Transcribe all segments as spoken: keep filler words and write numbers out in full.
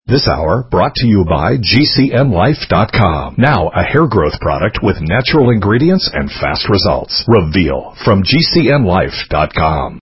This hour brought to you by G C N Life dot com. Now a hair growth product with natural ingredients and fast results. Reveal from G C N Life dot com.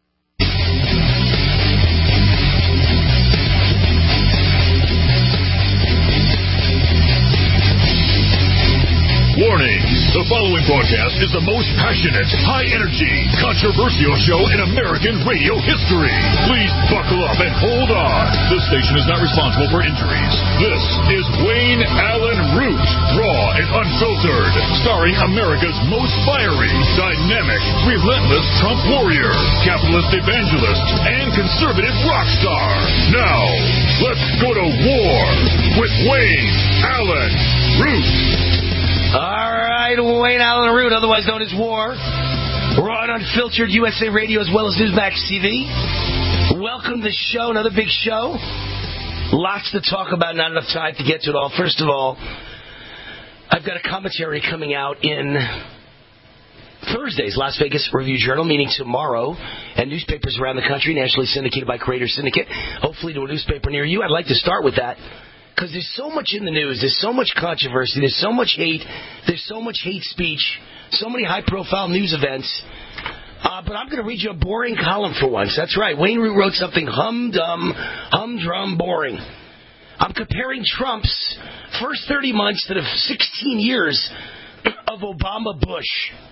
Warning, the following broadcast is the most passionate, high-energy, controversial show in American radio history. Please buckle up and hold on. This station is not responsible for injuries. This is Wayne Allen Root, raw and unfiltered, starring America's most fiery, dynamic, relentless Trump warrior, capitalist evangelist, and conservative rock star. Now, let's go to war with Wayne Allen Root. All right, Wayne Allen Root, otherwise known as War. Raw and unfiltered U S A Radio as well as Newsmax T V. Welcome to the show, another big show. Lots to talk about, not enough time to get to it all. First of all, I've got a commentary coming out in Thursday's Las Vegas Review-Journal, meaning tomorrow, and newspapers around the country, nationally syndicated by Creator Syndicate, hopefully to a newspaper near you. I'd like to start with that. Because there's so much in the news, there's so much controversy, there's so much hate, there's so much hate speech, so many high-profile news events. Uh, but I'm going to read you a boring column for once. That's right. Wayne Root wrote something hum-dum, humdrum boring. I'm comparing Trump's first thirty months to the sixteen years of Obama-Bush.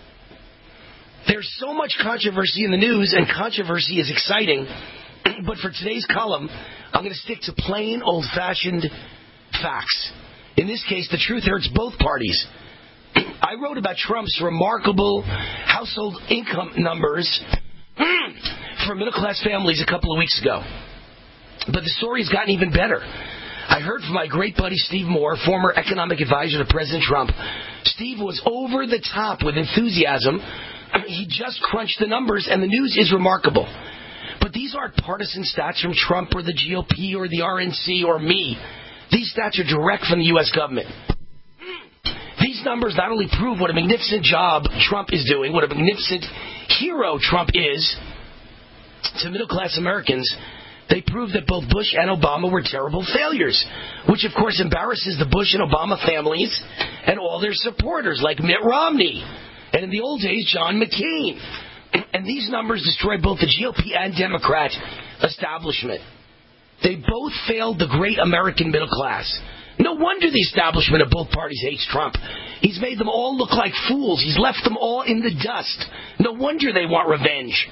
There's so much controversy in the news, and controversy is exciting. But for today's column, I'm going to stick to plain, old-fashioned facts. In this case, the truth hurts both parties. I wrote about Trump's remarkable household income numbers for middle-class families a couple of weeks ago. But the story has gotten even better. I heard from my great buddy Steve Moore, former economic advisor to President Trump. Steve was over the top with enthusiasm. He just crunched the numbers, and the news is remarkable. But these aren't partisan stats from Trump or the G O P or the R N C or me. These stats are direct from the U S government. These numbers not only prove what a magnificent job Trump is doing, what a magnificent hero Trump is to middle-class Americans, they prove that both Bush and Obama were terrible failures, which of course embarrasses the Bush and Obama families and all their supporters, like Mitt Romney, and in the old days, John McCain. And these numbers destroy both the G O P and Democrat establishment. They both failed the great American middle class. No wonder the establishment of both parties hates Trump. He's made them all look like fools. He's left them all in the dust. No wonder they want revenge.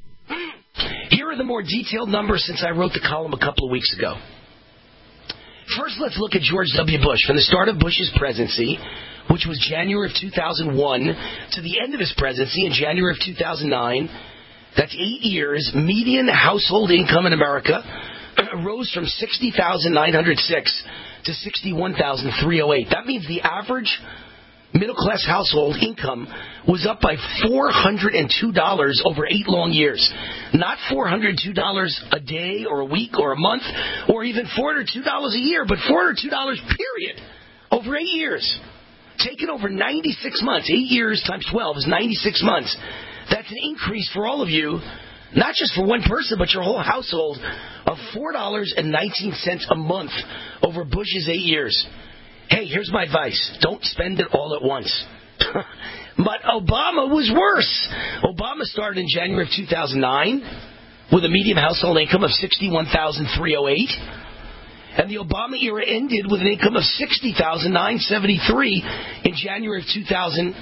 Here are the more detailed numbers since I wrote the column a couple of weeks ago. First, let's look at George W. Bush. From the start of Bush's presidency, which was January of two thousand one, to the end of his presidency in January of two thousand nine, that's eight years, median household income in America rose from sixty thousand nine hundred six to sixty-one thousand three hundred eight. That means the average middle-class household income was up by four hundred two dollars over eight long years. Not four hundred two dollars a day or a week or a month or even four hundred two dollars a year, but four hundred two dollars period over eight years. Taken over ninety-six months, eight years times twelve is ninety-six months. That's an increase for all of you, not just for one person, but your whole household, of four dollars and nineteen cents a month over Bush's eight years. Hey, here's my advice. Don't spend it all at once. But Obama was worse. Obama started in January of two thousand nine with a median household income of sixty-one thousand three hundred eight. And the Obama era ended with an income of sixty thousand nine hundred seventy-three in January of two thousand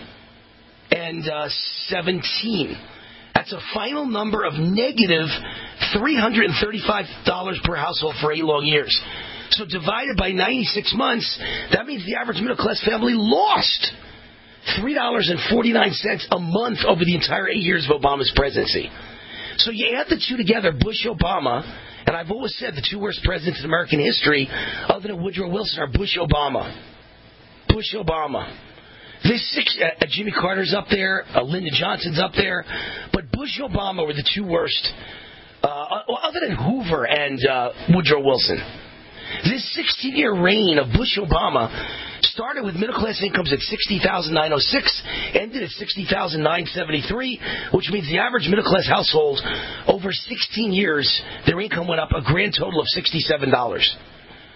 seventeen. That's a final number of negative three hundred thirty-five dollars per household for eight long years. So divided by ninety-six months, that means the average middle-class family lost three dollars and forty-nine cents a month over the entire eight years of Obama's presidency. So you add the two together, Bush-Obama, and I've always said the two worst presidents in American history, other than Woodrow Wilson, are Bush-Obama. Bush-Obama. This six, uh, Jimmy Carter's up there, uh, Lyndon Johnson's up there, but Bush-Obama were the two worst, uh, other than Hoover and uh, Woodrow Wilson. This sixteen-year reign of Bush-Obama started with middle-class incomes at sixty thousand nine hundred six, ended at sixty thousand nine hundred seventy-three, which means the average middle-class household over sixteen years, their income went up a grand total of sixty-seven dollars.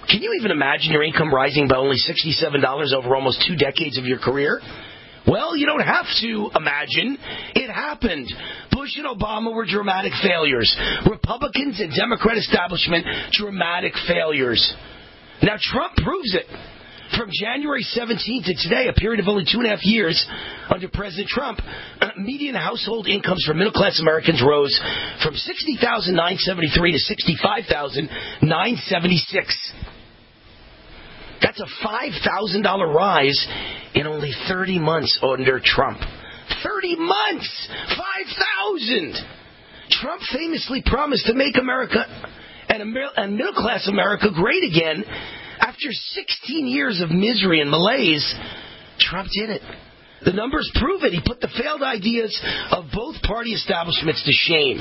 Can you even imagine your income rising by only sixty-seven dollars over almost two decades of your career? Well, you don't have to imagine. It happened. Bush and Obama were dramatic failures. Republicans and Democrat establishment, dramatic failures. Now, Trump proves it. From January seventeenth to today, a period of only two and a half years under President Trump, median household incomes for middle-class Americans rose from sixty thousand nine hundred seventy-three to sixty-five thousand nine hundred seventy-six. That's a five thousand dollars rise in only thirty months under Trump. thirty months! five thousand dollars! Trump famously promised to make America and middle-class America great again. After sixteen years of misery and malaise, Trump did it. The numbers prove it. He put the failed ideas of both party establishments to shame.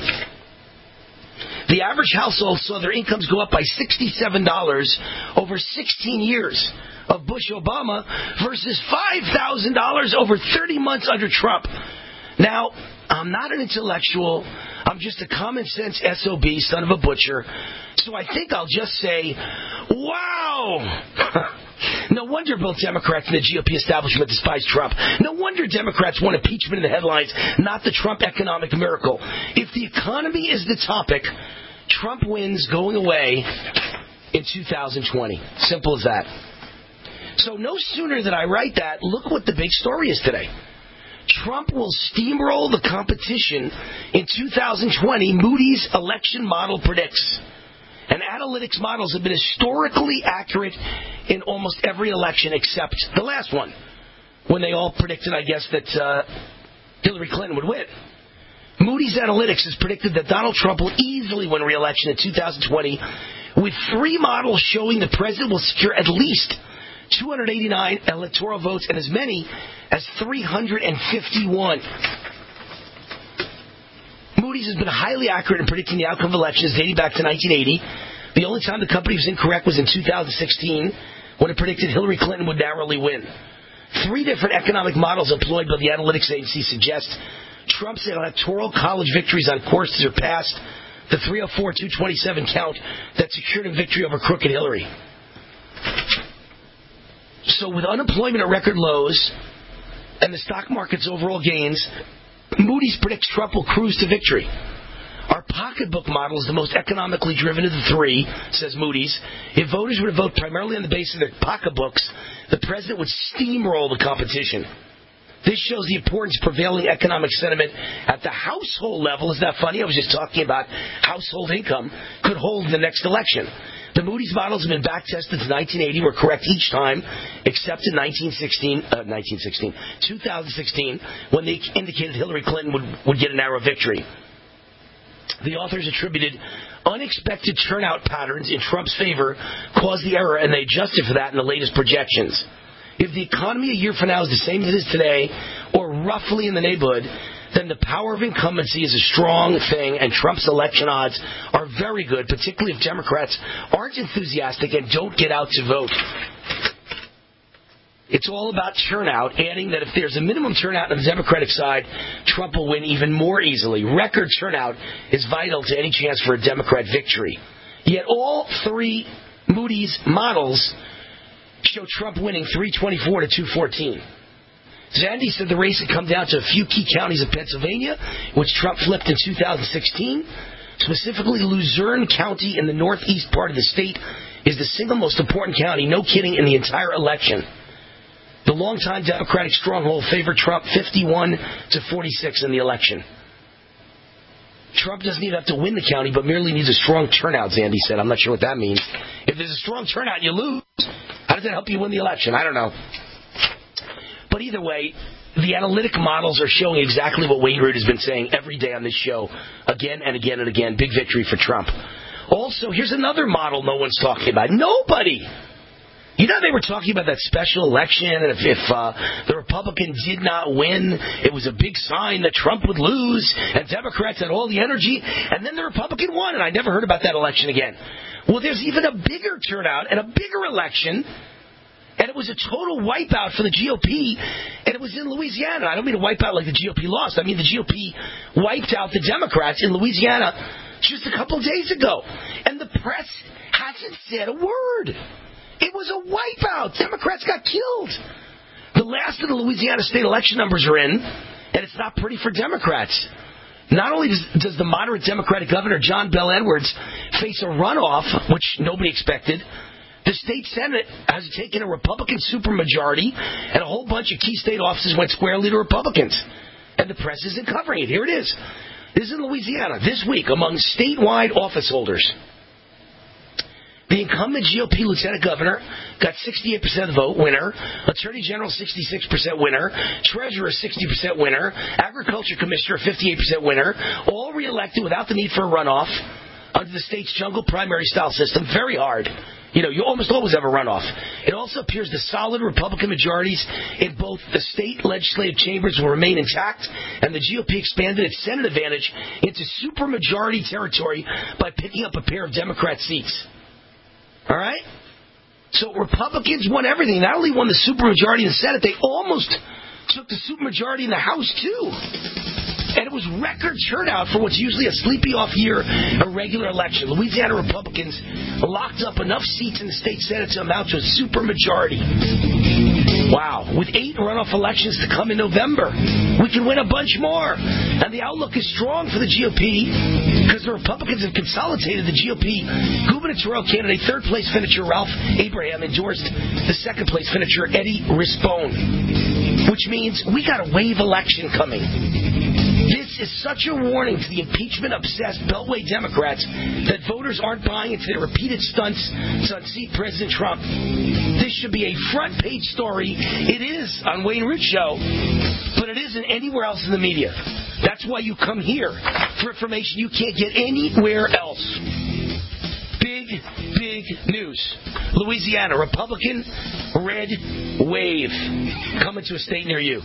The average household saw their incomes go up by sixty-seven dollars over sixteen years of Bush-Obama versus five thousand dollars over thirty months under Trump. Now, I'm not an intellectual. I'm just a common-sense S O B, son of a butcher. So I think I'll just say, wow! No wonder both Democrats and the G O P establishment despise Trump. No wonder Democrats want impeachment in the headlines, not the Trump economic miracle. If the economy is the topic, Trump wins going away in two thousand twenty. Simple as that. So no sooner than I write that, look what the big story is today. Trump will steamroll the competition in two thousand twenty, Moody's election model predicts. And analytics models have been historically accurate in almost every election except the last one, when they all predicted, I guess, that uh, Hillary Clinton would win. Moody's Analytics has predicted that Donald Trump will easily win re-election in two thousand twenty, with three models showing the president will secure at least two hundred eighty-nine electoral votes and as many as three hundred fifty-one. Moody's has been highly accurate in predicting the outcome of elections dating back to nineteen eighty. The only time the company was incorrect was in two thousand sixteen, when it predicted Hillary Clinton would narrowly win. Three different economic models employed by the analytics agency suggest Trump's electoral college victories on course to surpass the three oh four to two twenty-seven count that secured him victory over crooked Hillary. So with unemployment at record lows and the stock market's overall gains, Moody's predicts Trump will cruise to victory. Our pocketbook model is the most economically driven of the three, says Moody's. If voters were to vote primarily on the basis of their pocketbooks, the president would steamroll the competition. This shows the importance of prevailing economic sentiment at the household level. Isn't that funny? I was just talking about household income could hold in the next election. The Moody's models have been back-tested to nineteen eighty, were correct each time, except in nineteen sixteen, uh, nineteen sixteen, two thousand sixteen, when they indicated Hillary Clinton would, would get a narrow victory. The authors attributed unexpected turnout patterns in Trump's favor caused the error, and they adjusted for that in the latest projections. If the economy a year from now is the same as it is today, or roughly in the neighborhood, then the power of incumbency is a strong thing, and Trump's election odds are very good, particularly if Democrats aren't enthusiastic and don't get out to vote. It's all about turnout, adding that if there's a minimum turnout on the Democratic side, Trump will win even more easily. Record turnout is vital to any chance for a Democrat victory. Yet all three Moody's models show Trump winning three twenty-four to two fourteen. Zandy said the race had come down to a few key counties of Pennsylvania, which Trump flipped in two thousand sixteen. Specifically, Luzerne County in the northeast part of the state is the single most important county, no kidding, in the entire election. The longtime Democratic stronghold favored Trump fifty-one to forty-six in the election. Trump doesn't even have to win the county, but merely needs a strong turnout, Zandy said. I'm not sure what that means. If there's a strong turnout and you lose, how does that help you win the election? I don't know. But either way, the analytic models are showing exactly what Wayne Root has been saying every day on this show, again and again and again. Big victory for Trump. Also, here's another model no one's talking about. Nobody. You know, they were talking about that special election, and if, if uh, the Republican did not win, it was a big sign that Trump would lose, and Democrats had all the energy, and then the Republican won, and I never heard about that election again. Well, there's even a bigger turnout and a bigger election, and it was a total wipeout for the G O P, and it was in Louisiana. I don't mean to wipe out like the G O P lost. I mean the G O P wiped out the Democrats in Louisiana just a couple days ago. And the press hasn't said a word. It was a wipeout. Democrats got killed. The last of the Louisiana state election numbers are in, and it's not pretty for Democrats. Not only does, does the moderate Democratic Governor John Bel Edwards face a runoff, which nobody expected, the state Senate has taken a Republican supermajority, and a whole bunch of key state offices went squarely to Republicans. And the press isn't covering it. Here it is. This is in Louisiana this week among statewide office holders. The incumbent G O P lieutenant governor got sixty-eight percent of the vote, winner. Attorney general, sixty-six percent winner. Treasurer, sixty percent winner. Agriculture commissioner, fifty-eight percent winner. All reelected without the need for a runoff under the state's jungle primary-style system. Very hard. You know, you almost always have a runoff. It also appears the solid Republican majorities in both the state legislative chambers will remain intact, and the G O P expanded its Senate advantage into supermajority territory by picking up a pair of Democrat seats. All right? So Republicans won everything. Not only won the supermajority in the Senate, they almost took the supermajority in the House, too. And it was record turnout for what's usually a sleepy off-year, a regular election. Louisiana Republicans locked up enough seats in the state Senate to amount to a supermajority. Wow. With eight runoff elections to come in November, we can win a bunch more. And the outlook is strong for the G O P because the Republicans have consolidated the G O P gubernatorial candidate. Third-place finisher Ralph Abraham endorsed the second-place finisher Eddie Rispone, which means we got a wave election coming. This is such a warning to the impeachment-obsessed Beltway Democrats that voters aren't buying into their repeated stunts to unseat President Trump. This should be a front-page story. It is on Wayne Root Show, but it isn't anywhere else in the media. That's why you come here for information you can't get anywhere else. Big, big news. Louisiana, Republican red wave coming to a state near you.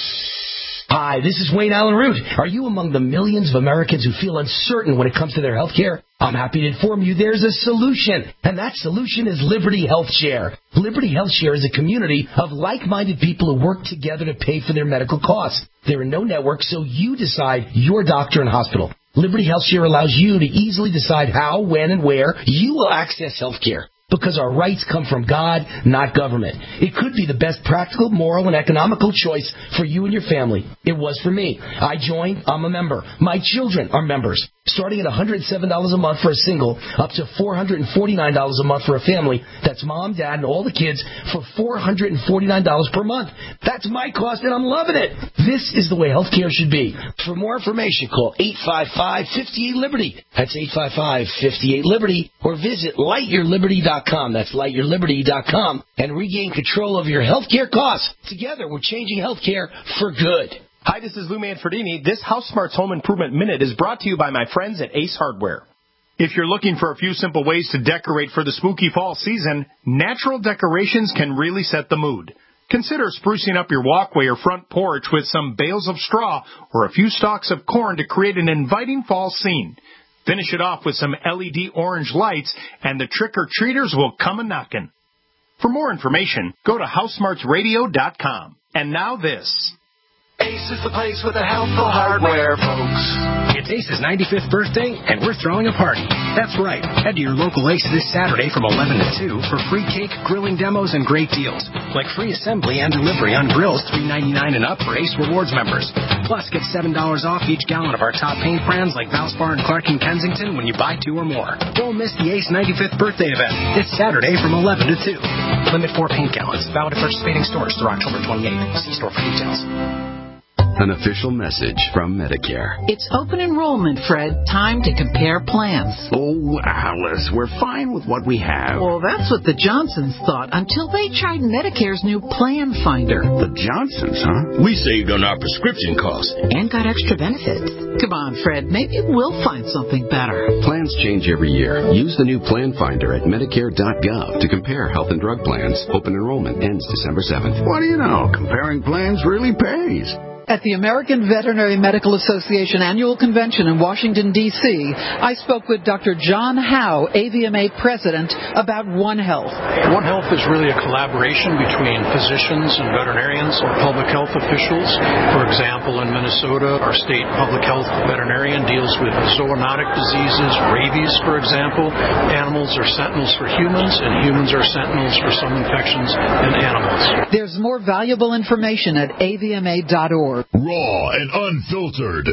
Hi, this is Wayne Allen Root. Are you among the millions of Americans who feel uncertain when it comes to their health care? I'm happy to inform you there's a solution, and that solution is Liberty Health Share. Liberty Health Share is a community of like-minded people who work together to pay for their medical costs. There are no networks, so you decide your doctor and hospital. Liberty Health Share allows you to easily decide how, when, and where you will access health care. Because our rights come from God, not government. It could be the best practical, moral, and economical choice for you and your family. It was for me. I joined. I'm a member. My children are members. Starting at one hundred seven dollars a month for a single, up to four hundred forty-nine dollars a month for a family. That's mom, dad, and all the kids for four hundred forty-nine dollars per month. That's my cost, and I'm loving it. This is the way health care should be. For more information, call eight five five, five eight, Liberty. That's eight five five, five eight, Liberty. Or visit light your liberty dot com. That's light your liberty dot com. And regain control of your health care costs. Together, we're changing health care for good. Hi, this is Lou Manfredini. This House Smarts Home Improvement Minute is brought to you by my friends at Ace Hardware. If you're looking for a few simple ways to decorate for the spooky fall season, natural decorations can really set the mood. Consider sprucing up your walkway or front porch with some bales of straw or a few stalks of corn to create an inviting fall scene. Finish it off with some L E D orange lights, and the trick-or-treaters will come a-knockin'. For more information, go to house smarts radio dot com. And now this. Ace is the place with the helpful hardware, folks. It's Ace's ninety-fifth birthday, and we're throwing a party. That's right. Head to your local Ace this Saturday from eleven to two for free cake, grilling demos, and great deals, like free assembly and delivery on grills three ninety-nine and up for Ace Rewards members. Plus, get seven dollars off each gallon of our top paint brands like Valspar and Clark in Kensington when you buy two or more. Don't miss the Ace ninety-fifth birthday event. It's Saturday from eleven to two. Limit four paint gallons. Valid at participating stores through October twenty-eighth. See store for details. An official message from Medicare. It's open enrollment, Fred. Time to compare plans. Oh, Alice, we're fine with what we have. Well, that's what the Johnsons thought until they tried Medicare's new Plan Finder. The Johnsons, huh? We saved on our prescription costs. And got extra benefits. Come on, Fred. Maybe we'll find something better. Plans change every year. Use the new Plan Finder at Medicare dot gov to compare health and drug plans. Open enrollment ends December seventh. What do you know? Comparing plans really pays. At the American Veterinary Medical Association Annual Convention in Washington, D C, I spoke with Doctor John Howe, A V M A President, about One Health. One Health is really a collaboration between physicians and veterinarians or public health officials. For example, in Minnesota, our state public health veterinarian deals with zoonotic diseases, rabies, for example. Animals are sentinels for humans, and humans are sentinels for some infections in animals. There's more valuable information at A V M A dot org. Raw and unfiltered.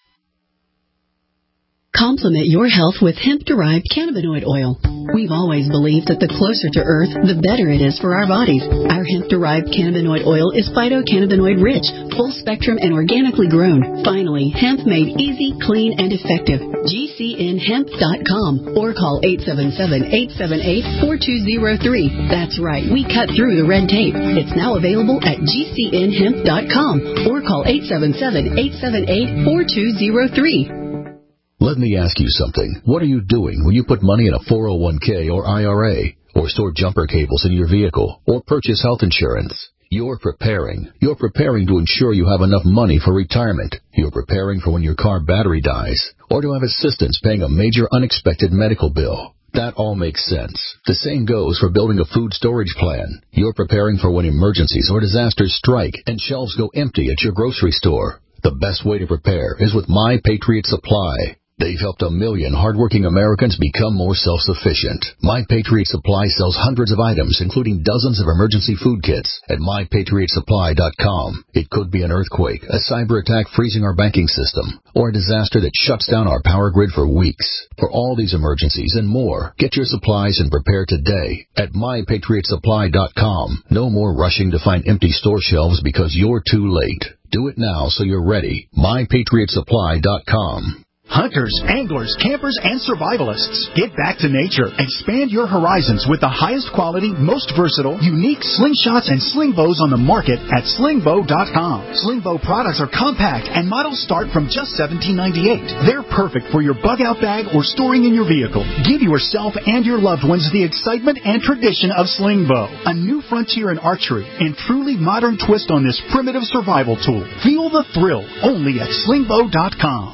Complement your health with hemp-derived cannabinoid oil. We've always believed that the closer to Earth, the better it is for our bodies. Our hemp-derived cannabinoid oil is phytocannabinoid-rich, full-spectrum, and organically grown. Finally, hemp made easy, clean, and effective. G C N hemp dot com or call eight seven seven, eight seven eight, four two zero three. That's right, we cut through the red tape. It's now available at G C N hemp dot com or call eight seven seven, eight seven eight, four two zero three. Let me ask you something. What are you doing when you put money in a four oh one k or I R A, or store jumper cables in your vehicle, or purchase health insurance? You're preparing. You're preparing to ensure you have enough money for retirement. You're preparing for when your car battery dies, or to have assistance paying a major unexpected medical bill. That all makes sense. The same goes for building a food storage plan. You're preparing for when emergencies or disasters strike and shelves go empty at your grocery store. The best way to prepare is with My Patriot Supply. They've helped a million hardworking Americans become more self-sufficient. My Patriot Supply sells hundreds of items, including dozens of emergency food kits, at my patriot supply dot com. It could be an earthquake, a cyber attack freezing our banking system, or a disaster that shuts down our power grid for weeks. For all these emergencies and more, get your supplies and prepare today at my patriot supply dot com. No more rushing to find empty store shelves because you're too late. Do it now so you're ready. my patriot supply dot com. Hunters, anglers, campers, and survivalists, get back to nature. Expand your horizons with the highest quality, most versatile, unique slingshots and sling bows on the market at sling bow dot com. Sling bow products are compact and models start from just seventeen ninety-eight. They're perfect for your bug out bag or storing in your vehicle. Give yourself and your loved ones the excitement and tradition of sling bow, a new frontier in archery and truly modern twist on this primitive survival tool. Feel the thrill only at sling bow dot com.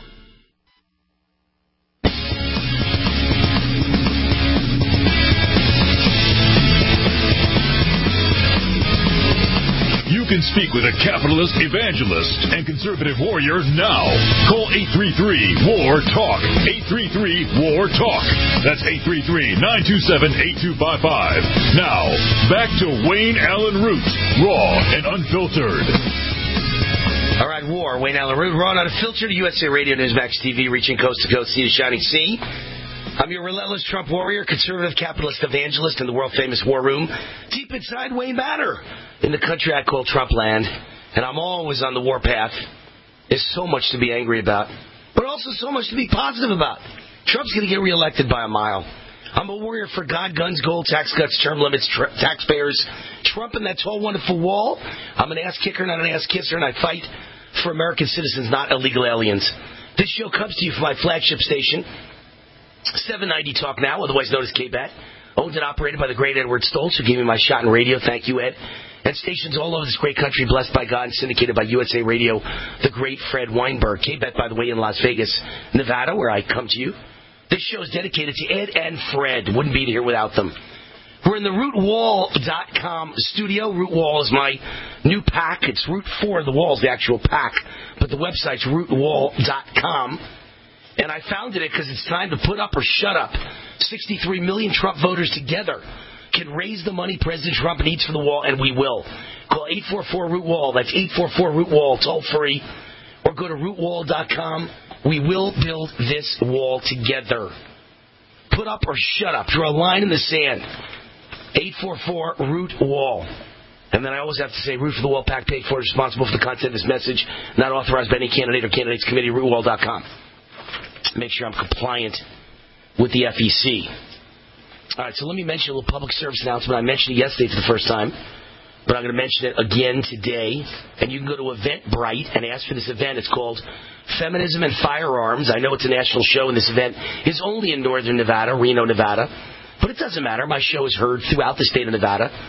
You can speak with a capitalist evangelist and conservative warrior now. Call eight three three, W A R, TALK. eight three three, W A R, TALK. That's eight three three, nine two seven, eight two five five. Now, back to Wayne Allen Root, raw and unfiltered. All right, War, Wayne Allen Root, raw and unfiltered, U S A Radio, Newsmax T V, reaching coast to coast, sea to shining sea. I'm your relentless Trump warrior, conservative capitalist evangelist in the world-famous war room, deep inside Wayne Manor, in the country I call Trump land, and I'm always on the warpath. There's so much to be angry about, but also so much to be positive about. Trump's going to get reelected by a mile. I'm a warrior for God, guns, gold, tax cuts, term limits, tra- taxpayers. Trump and that tall, wonderful wall. I'm an ass kicker, not an ass kisser, and I fight for American citizens, not illegal aliens. This show comes to you from my flagship station, seven ninety Talk Now, otherwise known as K B A T, owned and operated by the great Edward Stoltz, who gave me my shot in radio. Thank you, Ed. And stations all over this great country, blessed by God, and syndicated by U S A Radio, the great Fred Weinberg. K B A T, by the way, in Las Vegas, Nevada, where I come to you. This show is dedicated to Ed and Fred. Wouldn't be here without them. We're in the root wall dot com studio. Root Wall is my new pack. It's Root four, the wall is the actual pack, but the website's root wall dot com. And I founded it because it's time to put up or shut up. sixty-three million Trump voters together can raise the money President Trump needs for the wall, and we will. Call eight four four root wall. That's eight four four root wall, toll free. Or go to root wall dot com. We will build this wall together. Put up or shut up. Draw a line in the sand. eight four four root wall. And then I always have to say, Root for the Wall PAC paid for, responsible for the content of this message, not authorized by any candidate or candidates committee, root wall dot com. Make sure I'm compliant with the F E C. All right, so let me mention a little public service announcement. I mentioned it yesterday for the first time, but I'm going to mention it again today. And you can go to Eventbrite and ask for this event. It's called Feminism and Firearms. I know it's a national show, and this event is only in northern Nevada, Reno, Nevada. But it doesn't matter. My show is heard throughout the state of Nevada.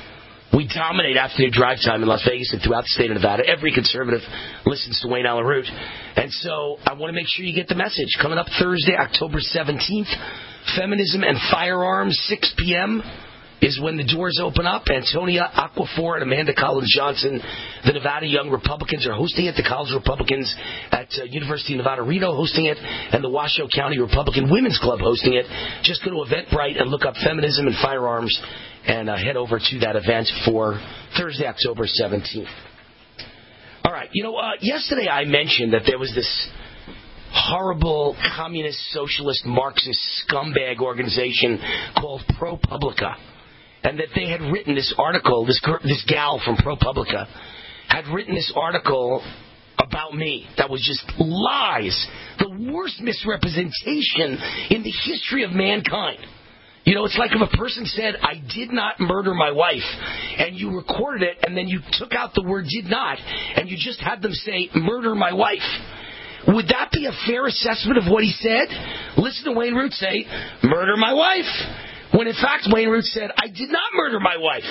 We dominate afternoon drive time in Las Vegas and throughout the state of Nevada. Every conservative listens to Wayne Allen Root. And so I want to make sure you get the message. Coming up Thursday, October seventeenth, Feminism and Firearms, six p.m. is when the doors open up. Antonia Aquafor and Amanda Collins Johnson, the Nevada Young Republicans, are hosting it. The College Republicans at uh, University of Nevada, Reno, hosting it. And the Washoe County Republican Women's Club hosting it. Just go to Eventbrite and look up Feminism and Firearms and uh, head over to that event for Thursday, October seventeenth. All right. You know, uh, yesterday I mentioned that there was this horrible communist, socialist, Marxist scumbag organization called ProPublica. And that they had written this article, this this gal from ProPublica had written this article about me that was just lies, the worst misrepresentation in the history of mankind. You know, it's like if a person said, I did not murder my wife, and you recorded it, and then you took out the word did not, and you just had them say, murder my wife. Would that be a fair assessment of what he said? Listen to Wayne Root say, murder my wife. When in fact Wayne Root said, I did not murder my wife.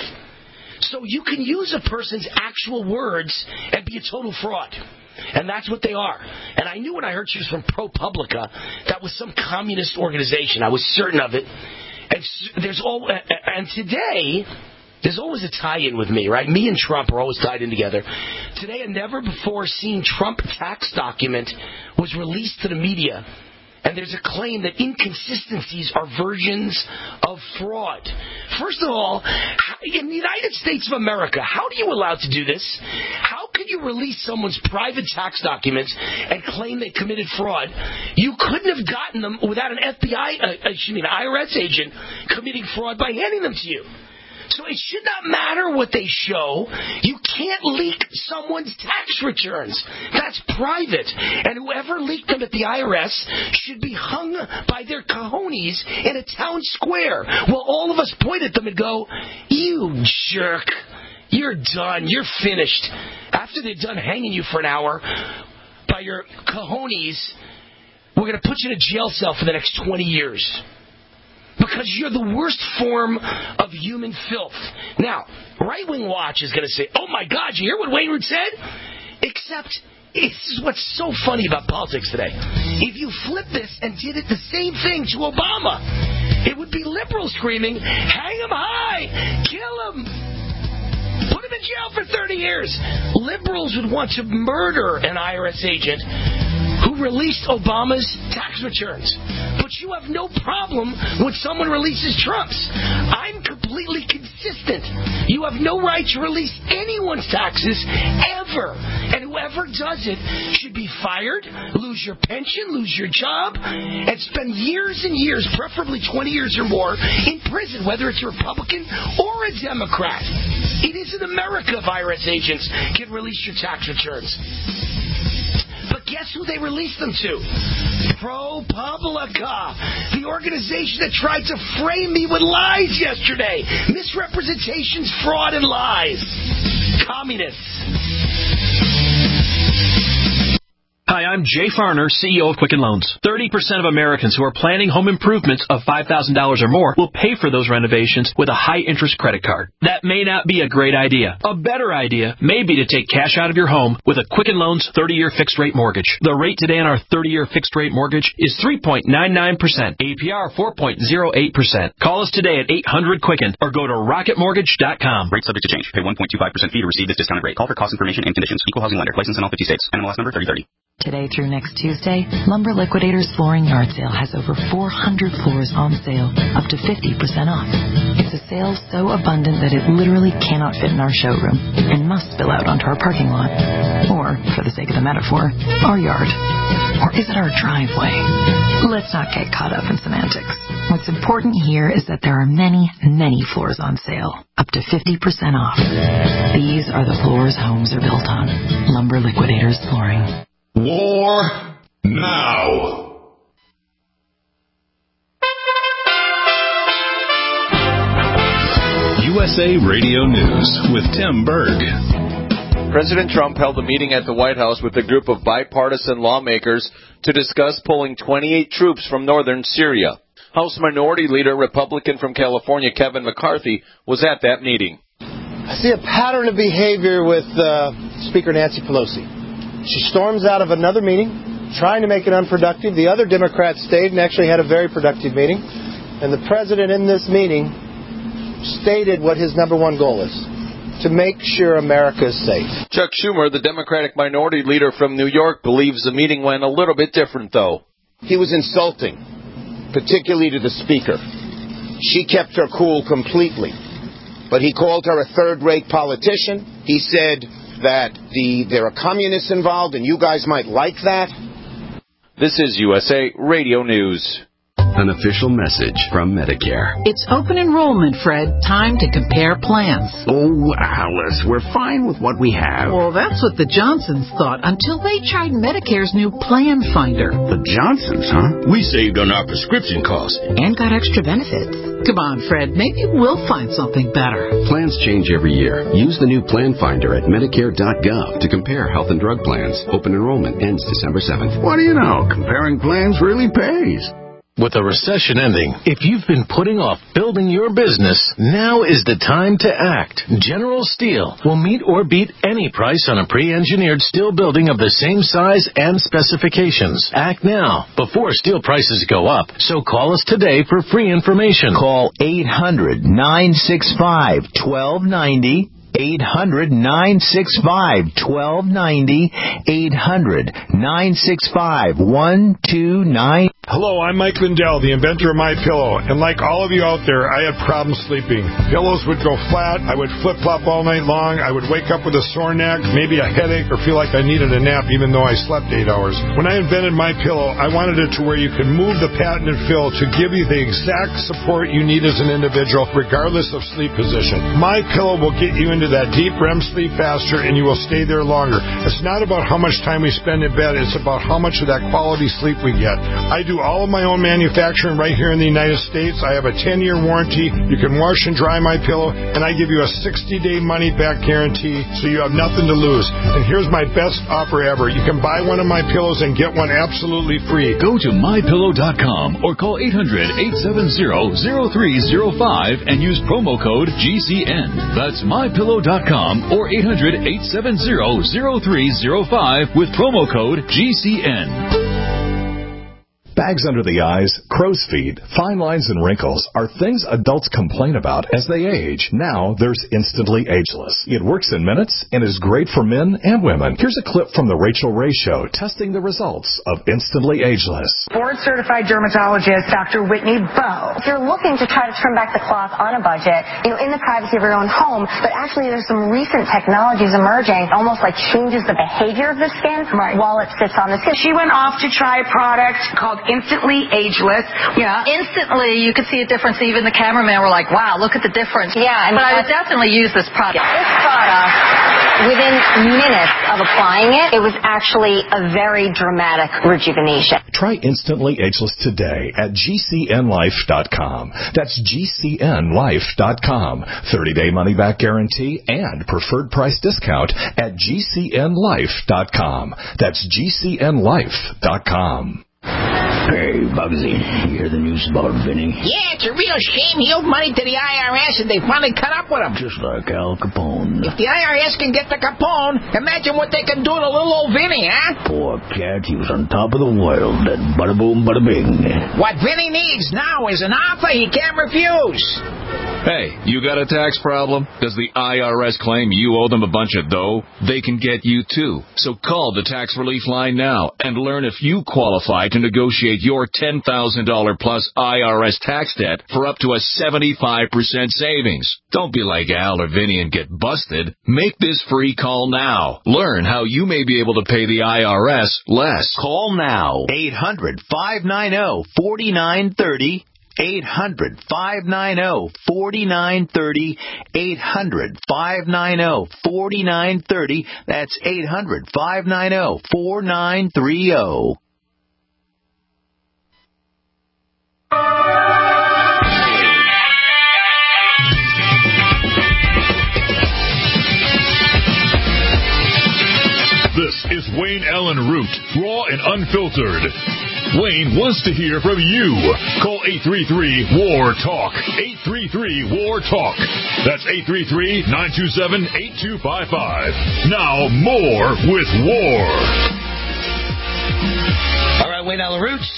So you can use a person's actual words and be a total fraud. And that's what they are. And I knew when I heard she was from ProPublica, that was some communist organization. I was certain of it. And there's all, and today, there's always a tie-in with me, right? Me and Trump are always tied in together. Today, a never-before-seen Trump tax document was released to the media. And there's a claim that inconsistencies are versions of fraud. First of all, in the United States of America, how are you allowed to do this? How can you release someone's private tax documents and claim they committed fraud? You couldn't have gotten them without an F B I, uh, excuse me, an I R S agent committing fraud by handing them to you. So it should not matter what they show. You can't leak someone's tax returns. That's private. And whoever leaked them at the I R S should be hung by their cojones in a town square. Well, all of us point at them and go, you jerk. You're done. You're finished. After they're done hanging you for an hour by your cojones, we're going to put you in a jail cell for the next twenty years. Because you're the worst form of human filth. Now, Right Wing Watch is going to say, oh my God, you hear what Wayne Root said? Except, this is what's so funny about politics today. If you flip this and did it the same thing to Obama, it would be liberals screaming, hang him high, kill him, put him in jail for thirty years. Liberals would want to murder an I R S agent who released Obama's tax returns. But you have no problem when someone releases Trump's. I'm completely consistent. You have no right to release anyone's taxes ever. And whoever does it should be fired, lose your pension, lose your job, and spend years and years, preferably twenty years or more, in prison, whether it's a Republican or a Democrat. It isn't America if I R S agents can release your tax returns. But guess who they released them to? ProPublica, the organization that tried to frame me with lies yesterday. Misrepresentations, fraud, and lies. Communists. Hi, I'm Jay Farner, C E O of Quicken Loans. thirty percent of Americans who are planning home improvements of five thousand dollars or more will pay for those renovations with a high-interest credit card. That may not be a great idea. A better idea may be to take cash out of your home with a Quicken Loans thirty-year fixed-rate mortgage. The rate today on our thirty-year fixed-rate mortgage is three point nine nine percent. A P R four point zero eight percent. Call us today at eight hundred Quicken or go to rocket mortgage dot com. Rate subject to change. Pay one point two five percent fee to receive this discounted rate. Call for cost information and conditions. Equal housing lender. License in all fifty states. N M L S number thirty thirty. Today through next Tuesday, Lumber Liquidators Flooring Yard Sale has over four hundred floors on sale, up to fifty percent off. It's a sale so abundant that it literally cannot fit in our showroom and must spill out onto our parking lot. Or, for the sake of the metaphor, our yard. Or is it our driveway? Let's not get caught up in semantics. What's important here is that there are many, many floors on sale, up to fifty percent off. These are the floors homes are built on. Lumber Liquidators Flooring. War now. U S A Radio News with Tim Berg. President Trump held a meeting at the White House with a group of bipartisan lawmakers to discuss pulling twenty-eight troops from northern Syria. House Minority Leader, Republican from California, Kevin McCarthy, was at that meeting. I see a pattern of behavior with uh, Speaker Nancy Pelosi. She storms out of another meeting, trying to make it unproductive. The other Democrats stayed and actually had a very productive meeting. And the president in this meeting stated what his number one goal is, to make sure America is safe. Chuck Schumer, the Democratic minority leader from New York, believes the meeting went a little bit different, though. He was insulting, particularly to the speaker. She kept her cool completely. But he called her a third-rate politician. He said that the there are communists involved and you guys might like that. This is U S A Radio News. An official message from Medicare. It's open enrollment, Fred. Time to compare plans. Oh, Alice, we're fine with what we have. Well, that's what the Johnsons thought until they tried Medicare's new Plan Finder. The Johnsons, huh? We saved on our prescription costs. And got extra benefits. Come on, Fred. Maybe we'll find something better. Plans change every year. Use the new Plan Finder at Medicare dot gov to compare health and drug plans. Open enrollment ends December seventh. What do you know? Comparing plans really pays. With a recession ending, if you've been putting off building your business, now is the time to act. General Steel will meet or beat any price on a pre-engineered steel building of the same size and specifications. Act now, before steel prices go up. So call us today for free information. Call eight hundred, nine six five, one two nine zero. eight hundred, nine six five, one two nine zero. eight hundred, nine six five, one two nine zero. Hello, I'm Mike Lindell, the inventor of MyPillow, and like all of you out there, I had problems sleeping. Pillows would go flat, I would flip-flop all night long, I would wake up with a sore neck, maybe a headache, or feel like I needed a nap even though I slept eight hours. When I invented MyPillow, I wanted it to where you could move the patented fill to give you the exact support you need as an individual, regardless of sleep position. MyPillow will get you into that deep R E M sleep faster, and you will stay there longer. It's not about how much time we spend in bed, it's about how much of that quality sleep we get. I do all of my own manufacturing right here in the United States. I have a ten-year warranty. You can wash and dry my pillow, and I give you a sixty-day money-back guarantee, so you have nothing to lose. And here's my best offer ever. You can buy one of my pillows and get one absolutely free. Go to my pillow dot com or call eight hundred, eight seven zero, zero three zero five and use promo code G C N. That's my pillow dot com or eight hundred, eight seven zero, zero three zero five with promo code G C N. Bags under the eyes, crow's feet, fine lines, and wrinkles are things adults complain about as they age. Now there's Instantly Ageless. It works in minutes and is great for men and women. Here's a clip from the Rachel Ray Show testing the results of Instantly Ageless. Board-certified dermatologist Doctor Whitney Bowe. If you're looking to try to trim back the cloth on a budget, you know, in the privacy of your own home, but actually there's some recent technologies emerging, almost like changes the behavior of the skin right. while it sits on the skin. She went off to try a product called Instantly Ageless. Yeah, instantly you could see a difference. Even the cameraman were like, wow, look at the difference. Yeah. I mean, but I would definitely use this product. This product, within minutes of applying it, it was actually a very dramatic rejuvenation. Try Instantly Ageless today at G C N life dot com. That's G C N life dot com. thirty-day money-back guarantee and preferred price discount at G C N life dot com. That's G C N life dot com. Hey, Bugsy, you hear the news about Vinny? Yeah, it's a real shame. He owed money to the I R S and they finally cut up with him. Just like Al Capone. If the I R S can get to Capone, imagine what they can do to little old Vinny, huh? Poor cat, he was on top of the world. And bada boom, bada bing. What Vinny needs now is an offer he can't refuse. Hey, you got a tax problem? Does the I R S claim you owe them a bunch of dough? They can get you too. So call the Tax Relief Line now and learn if you qualify to negotiate your ten thousand dollars plus I R S tax debt for up to a seventy-five percent savings. Don't be like Al or Vinny and get busted. Make this free call now. Learn how you may be able to pay the I R S less. Call now. eight hundred, five nine zero, four nine three zero. eight hundred, five nine zero, four nine three zero. eight hundred, five nine zero, four nine three zero. That's eight hundred, five nine zero, four nine three zero. This is Wayne Allen Root, raw and unfiltered. Wayne wants to hear from you. Call eight three three, W A R, TALK. eight three three, W A R, TALK. That's eight three three, nine two seven, eight two five five. Now, more with War. All right, Wayne Allyn Roots.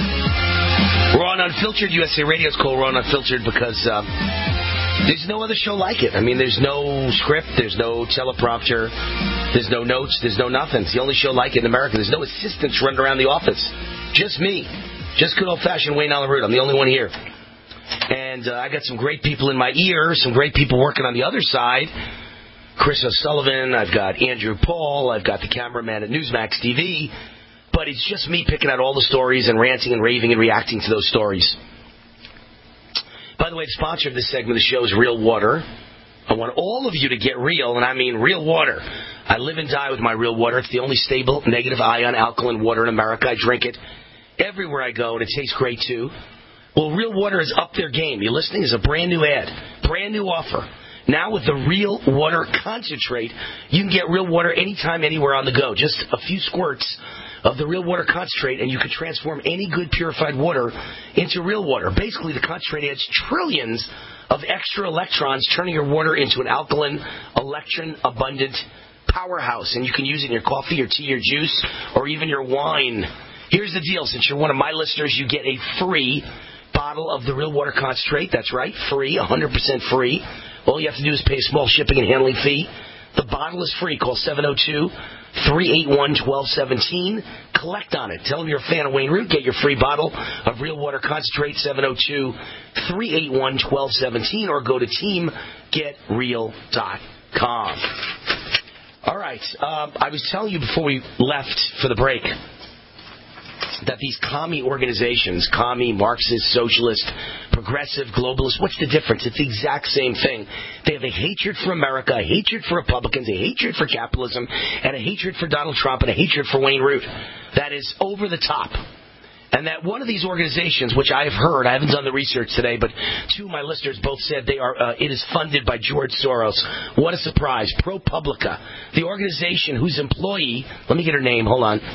We're on Unfiltered. U S A Radio is called We're on Unfiltered because uh, there's no other show like it. I mean, there's no script. There's no teleprompter. There's no notes. There's no nothing. It's the only show like it in America. There's no assistants running around the office. Just me. Just good old-fashioned Wayne Allyn Root. I'm the only one here. And uh, I got some great people in my ear, some great people working on the other side. Chris O'Sullivan. I've got Andrew Paul. I've got the cameraman at Newsmax T V. But it's just me picking out all the stories and ranting and raving and reacting to those stories. By the way, the sponsor of this segment of the show is Real Water. I want all of you to get real, and I mean real water. I live and die with my Real Water. It's the only stable, negative ion, alkaline water in America. I drink it everywhere I go, and it tastes great, too. Well, Real Water is up their game. You listening? It's a brand new ad, brand new offer. Now with the Real Water Concentrate, you can get Real Water anytime, anywhere on the go. Just a few squirts of the Real Water Concentrate, and you can transform any good purified water into real water. Basically, the concentrate adds trillions of extra electrons, turning your water into an alkaline, electron-abundant powerhouse. And you can use it in your coffee, your tea, your juice, or even your wine. Here's the deal. Since you're one of my listeners, you get a free bottle of the Real Water Concentrate. That's right, free, one hundred percent free. All you have to do is pay a small shipping and handling fee. The bottle is free. Call seven oh two, three eight one, one two one seven. Collect on it. Tell them you're a fan of Wayne Root. Get your free bottle of Real Water Concentrate, seven oh two, three eight one, one two one seven, or go to team get real dot com. All right. Um, I was telling you before we left for the break that these commie organizations, commie, Marxist, socialist, progressive, globalist, what's the difference? It's the exact same thing. They have a hatred for America, a hatred for Republicans, a hatred for capitalism, and a hatred for Donald Trump, and a hatred for Wayne Root. That is over the top. And that one of these organizations, which I have heard, I haven't done the research today, but two of my listeners both said they are. Uh, it is funded by George Soros. What a surprise. ProPublica, the organization whose employee, let me get her name, hold on.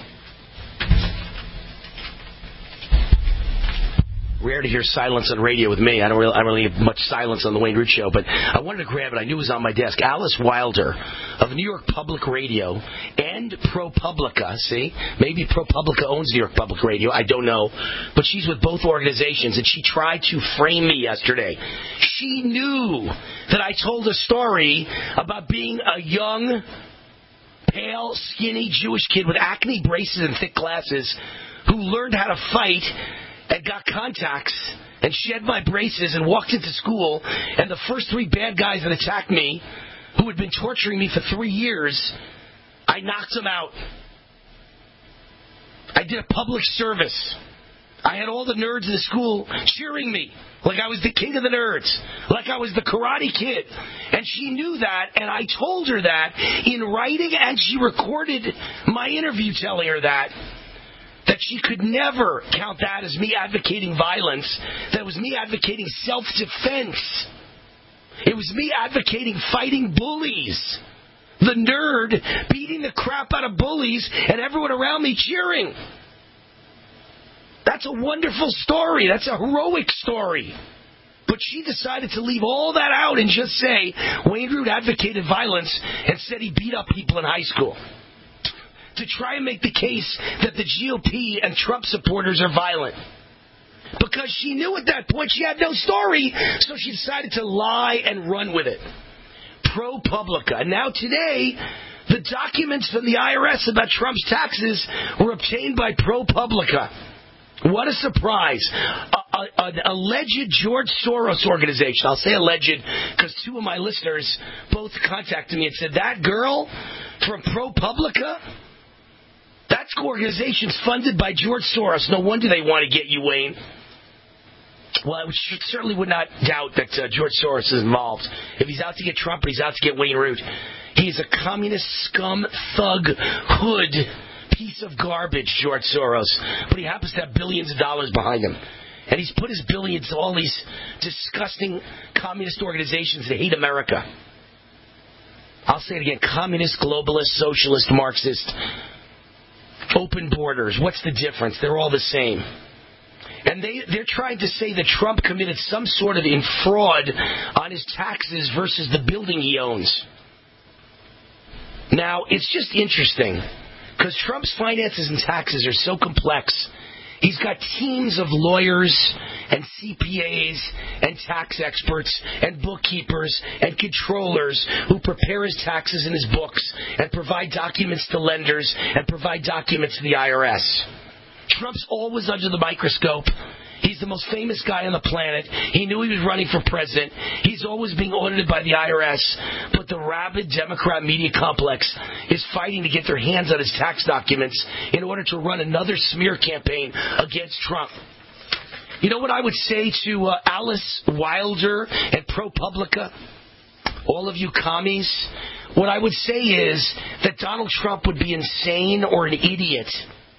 Rare to hear silence on radio with me. I don't really, I don't really have much silence on the Wayne Root Show, but I wanted to grab it. I knew it was on my desk. Alice Wilder of New York Public Radio and ProPublica. See, maybe ProPublica owns New York Public Radio. I don't know, but she's with both organizations, and she tried to frame me yesterday. She knew that I told a story about being a young, pale, skinny Jewish kid with acne, braces, and thick glasses who learned how to fight and got contacts and shed my braces and walked into school, and the first three bad guys that attacked me, who had been torturing me for three years, I knocked them out. I did a public service. I had all the nerds in the school cheering me like I was the king of the nerds, like I was the Karate Kid. And she knew that, and I told her that in writing, and she recorded my interview telling her that. That she could never count that as me advocating violence. That was me advocating self-defense. It was me advocating fighting bullies. The nerd beating the crap out of bullies and everyone around me cheering. That's a wonderful story. That's a heroic story. But she decided to leave all that out and just say Wayne Root advocated violence and said he beat up people in high school. To try and make the case that the G O P and Trump supporters are violent. Because she knew at that point she had no story, so she decided to lie and run with it. ProPublica. Now today, the documents from the I R S about Trump's taxes were obtained by ProPublica. What a surprise. A, a, an alleged George Soros organization. I'll say alleged because two of my listeners both contacted me and said, that girl from ProPublica? That's organizations funded by George Soros. No wonder they want to get you, Wayne. Well, I certainly would not doubt that uh, George Soros is involved. If he's out to get Trump or he's out to get Wayne Root, he's a communist scum, thug, hood, piece of garbage, George Soros. But he happens to have billions of dollars behind him. And he's put his billions to all these disgusting communist organizations that hate America. I'll say it again. Communist, globalist, socialist, Marxist open borders. What's the difference? They're all the same. And they, they're trying to say that Trump committed some sort of in fraud on his taxes versus the building he owns. Now, it's just interesting, because Trump's finances and taxes are so complex. He's got teams of lawyers and C P As and tax experts and bookkeepers and controllers who prepare his taxes and his books and provide documents to lenders and provide documents to the I R S. Trump's always under the microscope. He's the most famous guy on the planet. He knew he was running for president. He's always being audited by the I R S. But the rabid Democrat media complex is fighting to get their hands on his tax documents in order to run another smear campaign against Trump. You know what I would say to uh, Alice Wilder and ProPublica? All of you commies? What I would say is that Donald Trump would be insane or an idiot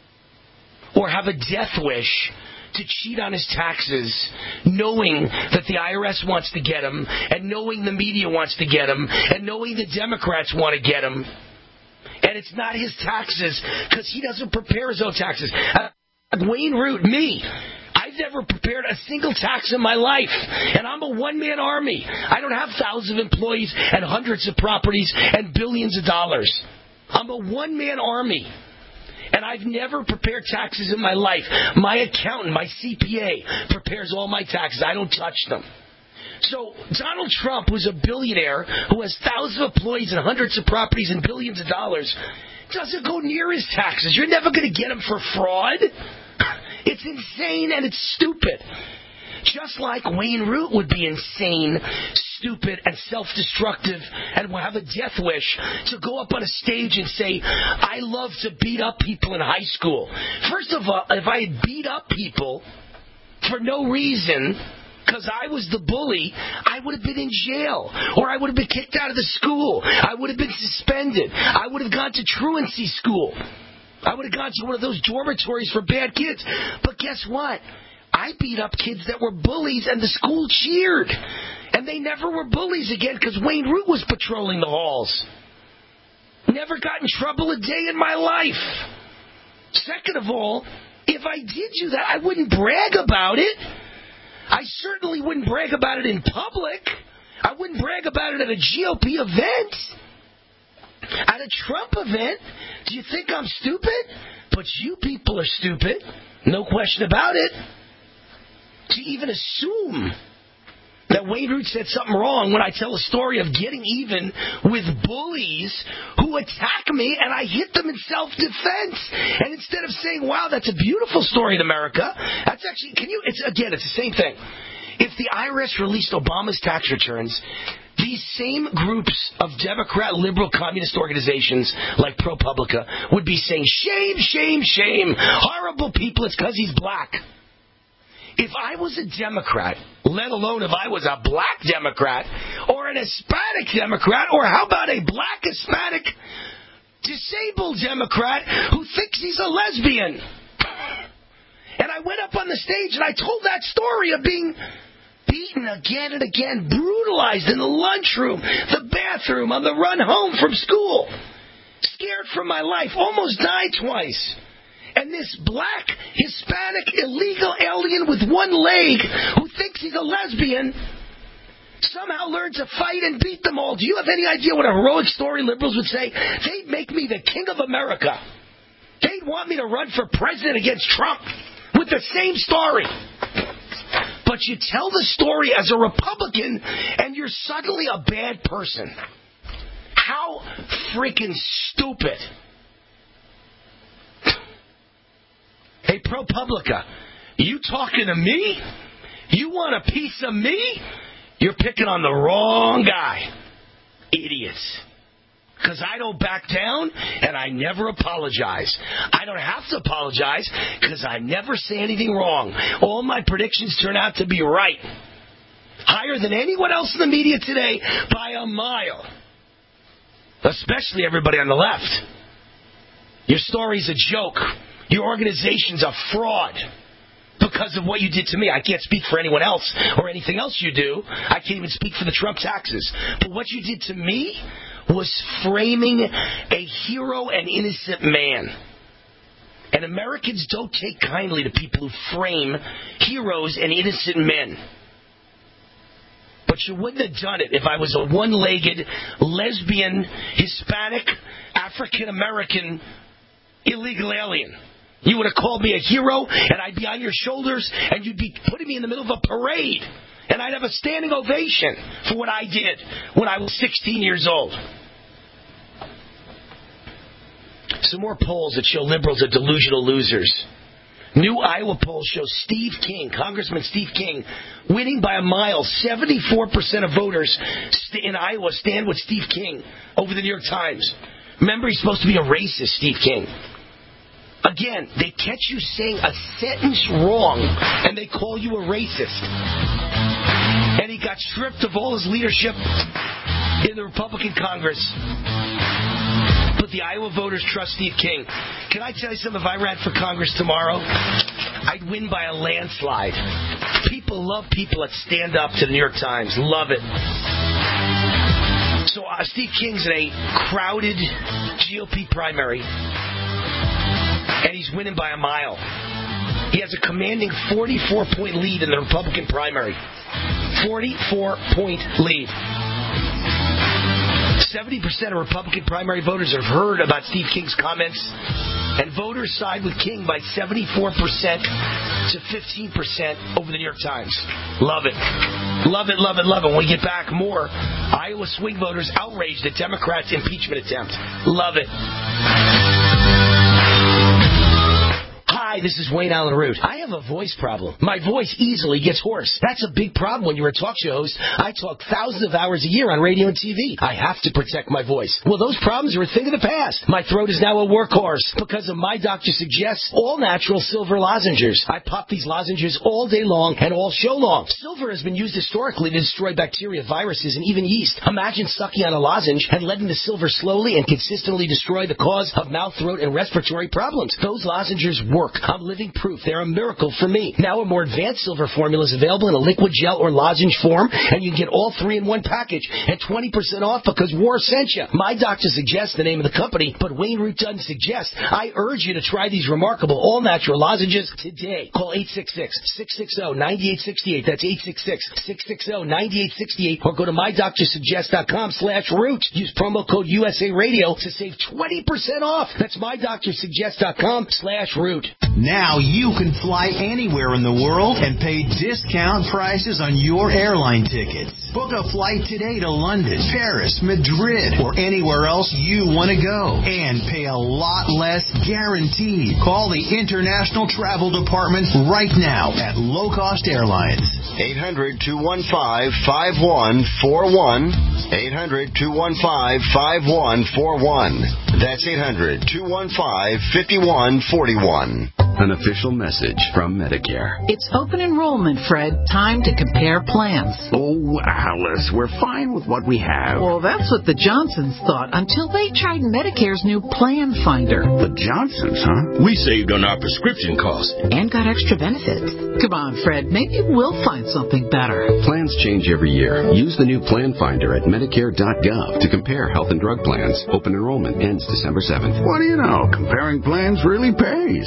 or have a death wish to cheat on his taxes, knowing that the I R S wants to get him, and knowing the media wants to get him, and knowing the Democrats want to get him. And it's not his taxes, because he doesn't prepare his own taxes. Uh, Wayne Root, me, I've never prepared a single tax in my life, and I'm a one-man army. I don't have thousands of employees and hundreds of properties and billions of dollars. I'm a one-man army. And I've never prepared taxes in my life. My accountant, my C P A, prepares all my taxes. I don't touch them. So Donald Trump, who's a billionaire, who has thousands of employees and hundreds of properties and billions of dollars, doesn't go near his taxes. You're never going to get him for fraud. It's insane and it's stupid. Just like Wayne Root would be insane, stupid, and self-destructive and will have a death wish to go up on a stage and say, I love to beat up people in high school. First of all, if I had beat up people for no reason, because I was the bully, I would have been in jail, or I would have been kicked out of the school. I would have been suspended. I would have gone to truancy school. I would have gone to one of those dormitories for bad kids. But guess what? I beat up kids that were bullies, and the school cheered. And they never were bullies again because Wayne Root was patrolling the halls. Never got in trouble a day in my life. Second of all, if I did do that, I wouldn't brag about it. I certainly wouldn't brag about it in public. I wouldn't brag about it at a G O P event. At a Trump event. Do you think I'm stupid? But you people are stupid. No question about it. To even assume that Wayne Root said something wrong when I tell a story of getting even with bullies who attack me and I hit them in self-defense. And instead of saying, wow, that's a beautiful story in America, that's actually, can you, it's again, it's the same thing. If the I R S released Obama's tax returns, these same groups of Democrat, liberal, communist organizations like ProPublica would be saying, shame, shame, shame, horrible people, it's because he's black. If I was a Democrat, let alone if I was a black Democrat or an Hispanic Democrat, or how about a black Hispanic disabled Democrat who thinks he's a lesbian, and I went up on the stage and I told that story of being beaten again and again, brutalized in the lunchroom, the bathroom, on the run home from school, scared for my life, almost died twice. And this black, Hispanic, illegal alien with one leg who thinks he's a lesbian somehow learned to fight and beat them all. Do you have any idea what a heroic story liberals would say? They'd make me the king of America. They'd want me to run for president against Trump with the same story. But you tell the story as a Republican and you're suddenly a bad person. How freaking stupid. Hey, ProPublica, you talking to me? You want a piece of me? You're picking on the wrong guy. Idiots. Because I don't back down, and I never apologize. I don't have to apologize, because I never say anything wrong. All my predictions turn out to be right. Higher than anyone else in the media today by a mile. Especially everybody on the left. Your story's a joke. Your organization's a fraud because of what you did to me. I can't speak for anyone else or anything else you do. I can't even speak for the Trump taxes. But what you did to me was framing a hero and innocent man. And Americans don't take kindly to people who frame heroes and innocent men. But you wouldn't have done it if I was a one-legged, lesbian, Hispanic, African-American illegal alien. You would have called me a hero, and I'd be on your shoulders, and you'd be putting me in the middle of a parade. And I'd have a standing ovation for what I did when I was sixteen years old. Some more polls that show liberals are delusional losers. New Iowa poll shows Steve King, Congressman Steve King, winning by a mile. seventy-four percent of voters in Iowa stand with Steve King over the New York Times. Remember, he's supposed to be a racist, Steve King. Again, they catch you saying a sentence wrong, and they call you a racist. And he got stripped of all his leadership in the Republican Congress. But the Iowa voters trust Steve King. Can I tell you something? If I ran for Congress tomorrow, I'd win by a landslide. People love people that stand up to the New York Times. Love it. So uh, Steve King's in a crowded G O P primary, and he's winning by a mile. He has a commanding forty-four point lead in the Republican primary. forty-four point lead. seventy percent of Republican primary voters have heard about Steve King's comments, and voters side with King by seventy-four percent to fifteen percent over the New York Times. Love it. Love it, love it, love it. When we get back, more Iowa swing voters outraged at Democrats' impeachment attempt. Love it. Hi, this is Wayne Allen Root. I have a voice problem. My voice easily gets hoarse. That's a big problem when you're a talk show host. I talk thousands of hours a year on radio and T V. I have to protect my voice. Well, those problems are a thing of the past. My throat is now a workhorse because of My Doctor Suggests all-natural silver lozenges. I pop these lozenges all day long and all show long. Silver has been used historically to destroy bacteria, viruses, and even yeast. Imagine sucking on a lozenge and letting the silver slowly and consistently destroy the cause of mouth, throat, and respiratory problems. Those lozenges work. I'm living proof. They're a miracle for me. Now a more advanced silver formula is available in a liquid gel or lozenge form, and you can get all three in one package and twenty percent off because war sent you. My Doctor Suggests the name of the company, but Wayne Root doesn't suggest. I urge you to try these remarkable all-natural lozenges today. Call eight six six, six six zero, nine eight six eight. That's eight six six, six six zero, nine eight six eight, or go to my doctor suggest dot com slash root. Use promo code U S A Radio to save twenty percent off. That's my doctor suggest dot com slash root. Now you can fly anywhere in the world and pay discount prices on your airline tickets. Book a flight today to London, Paris, Madrid, or anywhere else you want to go and pay a lot less guaranteed. Call the International Travel Department right now at Low Cost Airlines. eight hundred, two one five, five one four one. eight hundred, two one five, five one four one. That's eight hundred, two one five, five one four one. An official message from Medicare. It's open enrollment, Fred. Time to compare plans. Oh, Alice, we're fine with what we have. Well, that's what the Johnsons thought until they tried Medicare's new Plan Finder. The Johnsons, huh? We saved on our prescription costs. And got extra benefits. Come on, Fred. Maybe we'll find something better. Plans change every year. Use the new Plan Finder at medicare dot gov to compare health and drug plans. Open enrollment ends December seventh. What do you know? Comparing plans really pays.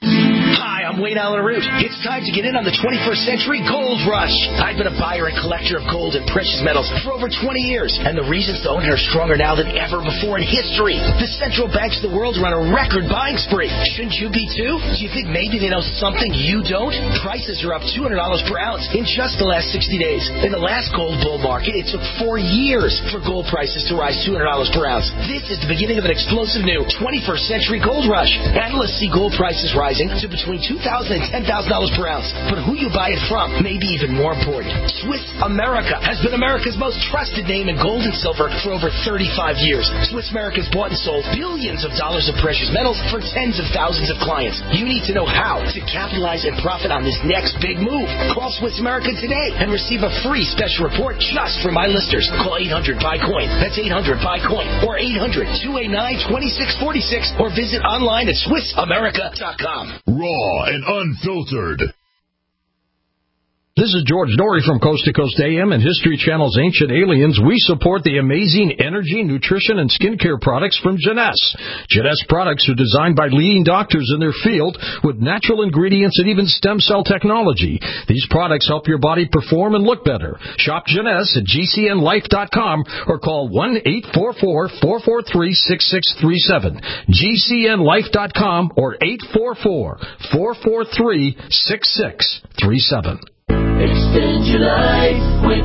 Hi, I'm Wayne Allen Root. It's time to get in on the twenty-first century gold rush. I've been a buyer and collector of gold and precious metals for over twenty years, and the reasons to own it are stronger now than ever before in history. The central banks of the world are on a record buying spree. Shouldn't you be too? Do you think maybe they know something you don't? Prices are up two hundred dollars per ounce in just the last sixty days. In the last gold bull market, it took four years for gold prices to rise two hundred dollars per ounce. This is the beginning of an explosive new twenty-first century gold rush. Analysts see gold prices rising to between two thousand dollars and ten thousand dollars per ounce. But who you buy it from may be even more important. Swiss America has been America's most trusted name in gold and silver for over thirty-five years. Swiss America's bought and sold billions of dollars of precious metals for tens of thousands of clients. You need to know how to capitalize and profit on this next big move. Call Swiss America today and receive a free special report just for my listeners. Call eight hundred buy coin. That's eight hundred buy coin or eight hundred, two eight nine, two six four six or visit online at swiss america dot com. Raw and unfiltered. This is George Dory from Coast to Coast A M and History Channel's Ancient Aliens. We support the amazing energy, nutrition, and skincare products from Jeunesse. Jeunesse products are designed by leading doctors in their field with natural ingredients and even stem cell technology. These products help your body perform and look better. Shop Jeunesse at G C N life dot com or call one eight four four, four four three, six six three seven. G C N life dot com or eight four four, four four three, six six three seven. Extend your life with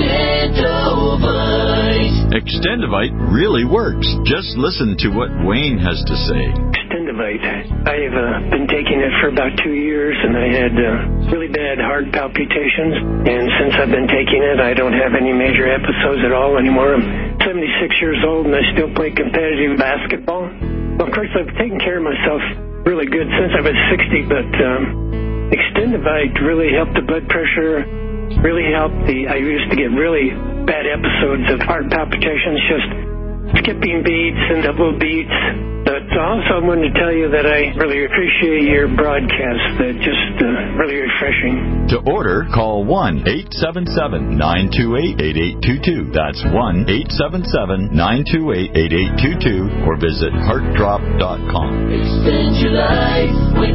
Extendovite. Extendovite really works. Just listen to what Wayne has to say. Extendovite. I've uh, been taking it for about two years, and I had uh, really bad heart palpitations. And since I've been taking it, I don't have any major episodes at all anymore. I'm seventy-six years old, and I still play competitive basketball. Well, of course, I've taken care of myself really good since I was sixty, but um, Extendovite really helped the blood pressure, really helped the, I used to get really bad episodes of heart palpitations, just skipping beats and double beats. But also I wanted to tell you that I really appreciate your broadcast. They're just uh, really refreshing. To order, call one eight seven seven, nine two eight, eight eight two two. That's one eight seven seven, nine two eight, eight eight two two or visit heart drop dot com. Extend your life with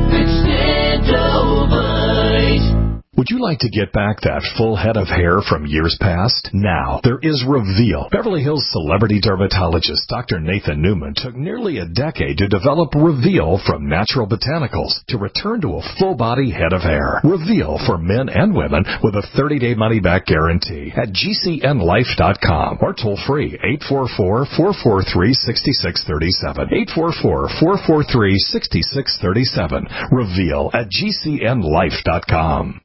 Extendovite. Would you like to get back that full head of hair from years past? Now, there is Reveal. Beverly Hills celebrity dermatologist Doctor Nathan Newman took nearly a decade to develop Reveal from natural botanicals to return to a full-body head of hair. Reveal for men and women with a thirty-day money-back guarantee at G C N life dot com or toll-free eight four four, four four three, six six three seven. eight four four, four four three, six six three seven. Reveal at G C N life dot com.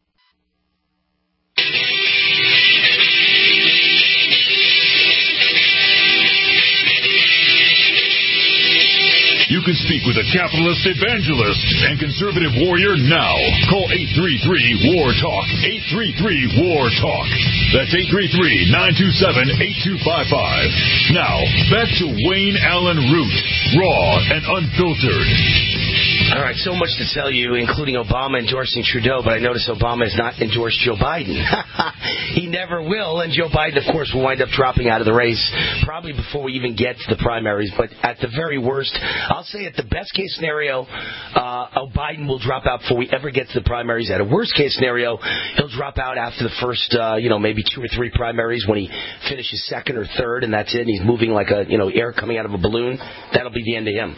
You can speak with a capitalist evangelist and conservative warrior now. Call eight three three, war talk. eight three three, war talk. That's eight three three, nine two seven, eight two five five. Now, back to Wayne Allen Root, raw and unfiltered. All right, so much to tell you, including Obama endorsing Trudeau, but I notice Obama has not endorsed Joe Biden. He never will, and Joe Biden, of course, will wind up dropping out of the race probably before we even get to the primaries, but at the very worst, I'll say at the best case scenario, uh, Biden will drop out before we ever get to the primaries. At a worst case scenario, he'll drop out after the first, uh, you know, maybe two or three primaries when he finishes second or third, and that's it, and he's moving like a, you know, air coming out of a balloon. That'll be the end of him.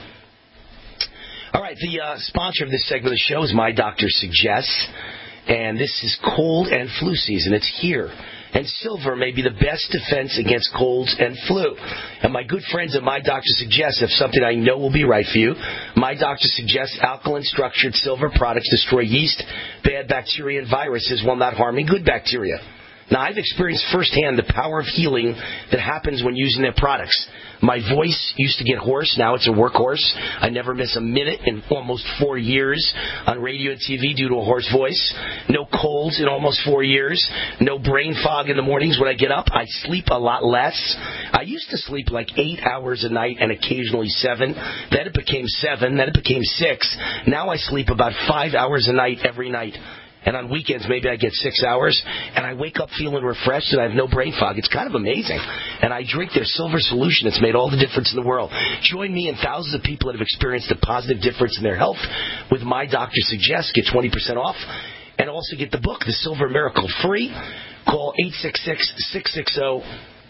All right, the uh, sponsor of this segment of the show is My Doctor Suggests, and this is cold and flu season. It's here, and silver may be the best defense against colds and flu. And my good friends at My Doctor Suggests have something I know will be right for you. My Doctor Suggests alkaline-structured silver products destroy yeast, bad bacteria, and viruses while not harming good bacteria. Now, I've experienced firsthand the power of healing that happens when using their products. My voice used to get hoarse. Now it's a workhorse. I never miss a minute in almost four years on radio and T V due to a hoarse voice. No colds in almost four years. No brain fog in the mornings when I get up. I sleep a lot less. I used to sleep like eight hours a night and occasionally seven. Then it became seven. Then it became six. Now I sleep about five hours a night every night. And on weekends, maybe I get six hours, and I wake up feeling refreshed, and I have no brain fog. It's kind of amazing. And I drink their silver solution. It's made all the difference in the world. Join me and thousands of people that have experienced a positive difference in their health with My Doctor Suggests. Get twenty percent off, and also get the book, The Silver Miracle, free. Call eight six six, six six zero,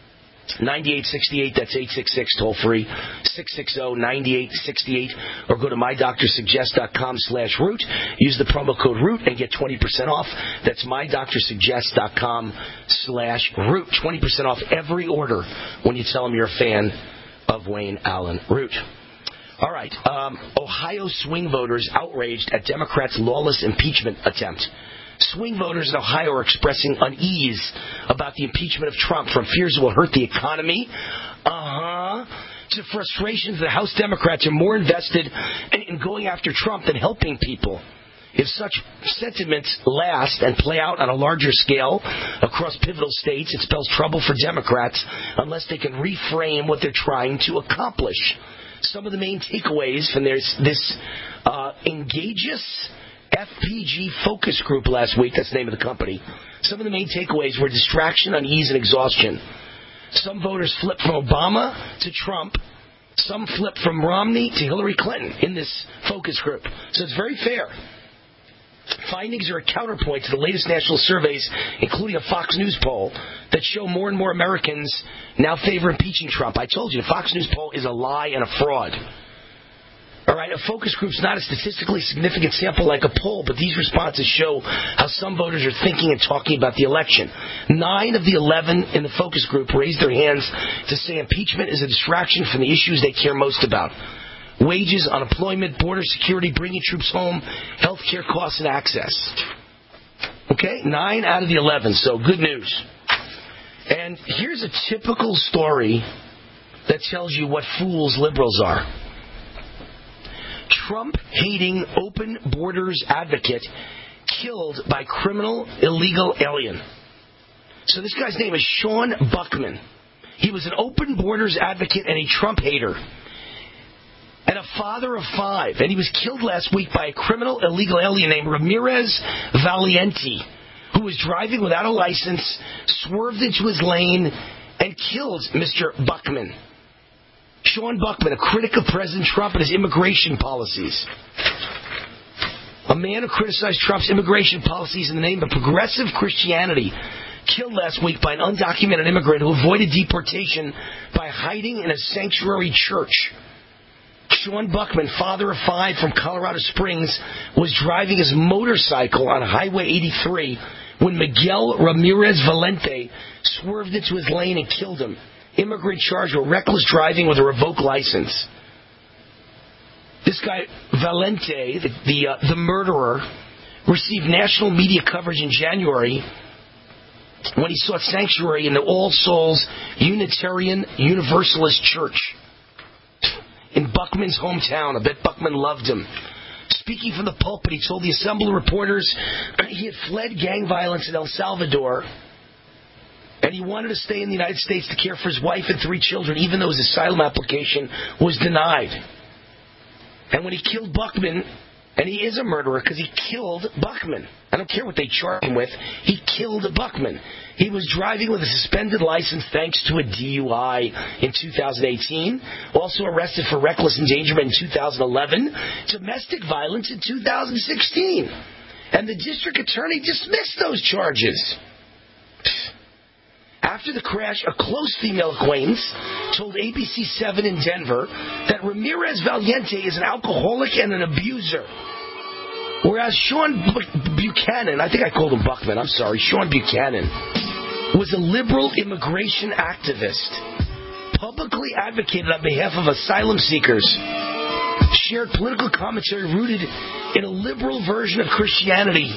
nine eight six eight. That's eight six six, toll free, six six zero, nine eight six eight, or go to my doctor suggest dot com slash root. Use the promo code root and get twenty percent off. That's my doctor suggest dot com slash root. twenty percent off every order when you tell them you're a fan of Wayne Allen Root. All right. Um, Ohio swing voters outraged at Democrats' lawless impeachment attempt. Swing voters in Ohio are expressing unease about the impeachment of Trump, from fears it will hurt the economy, uh-huh, to frustrations that House Democrats are more invested in, in going after Trump than helping people. If such sentiments last and play out on a larger scale across pivotal states, it spells trouble for Democrats unless they can reframe what they're trying to accomplish. Some of the main takeaways from this, this uh, engageous F P G focus group last week. That's the name of the company. Some of the main takeaways were distraction, unease, and exhaustion. Some voters flipped from Obama to Trump. Some flipped from Romney to Hillary Clinton in this focus group. So it's very fair. Findings are a counterpoint to the latest national surveys, including a Fox News poll, that show more and more Americans now favor impeaching Trump. I told you, the Fox News poll is a lie and a fraud. All right, a focus group's not a statistically significant sample like a poll, but these responses show how some voters are thinking and talking about the election. Nine of the eleven in the focus group raised their hands to say impeachment is a distraction from the issues they care most about. Wages, unemployment, border security, bringing troops home, health care costs, and access. Okay, nine out of the eleven, so good news. And here's a typical story that tells you what fools liberals are. Trump-hating open borders advocate killed by criminal illegal alien. So this guy's name is Sean Buckman. He was an open borders advocate and a Trump hater. And a father of five. And he was killed last week by a criminal illegal alien named Ramirez Valiente, who was driving without a license, swerved into his lane, and killed Mister Buckman. Sean Buckman, a critic of President Trump and his immigration policies. A man who criticized Trump's immigration policies in the name of progressive Christianity, killed last week by an undocumented immigrant who avoided deportation by hiding in a sanctuary church. Sean Buckman, father of five from Colorado Springs, was driving his motorcycle on Highway eighty-three when Miguel Ramirez Valente swerved into his lane and killed him. Immigrant charged with reckless driving with a revoked license. This guy, Valente, the the, uh, the murderer, received national media coverage in January when he sought sanctuary in the All Souls Unitarian Universalist Church in Buckman's hometown. I bet Buckman loved him. Speaking from the pulpit, he told the assembled reporters he had fled gang violence in El Salvador, and he wanted to stay in the United States to care for his wife and three children, even though his asylum application was denied. And when he killed Buckman, and he is a murderer because he killed Buckman. I don't care what they charge him with. He killed Buckman. He was driving with a suspended license thanks to a D U I in two thousand eighteen. Also arrested for reckless endangerment in two thousand eleven. Domestic violence in two thousand sixteen. And the district attorney dismissed those charges. After the crash, a close female acquaintance told A B C seven in Denver that Ramirez Valiente is an alcoholic and an abuser. Whereas Sean Buchanan, I think I called him Buckman, I'm sorry, Sean Buchanan, was a liberal immigration activist, publicly advocated on behalf of asylum seekers, shared political commentary rooted in a liberal version of Christianity.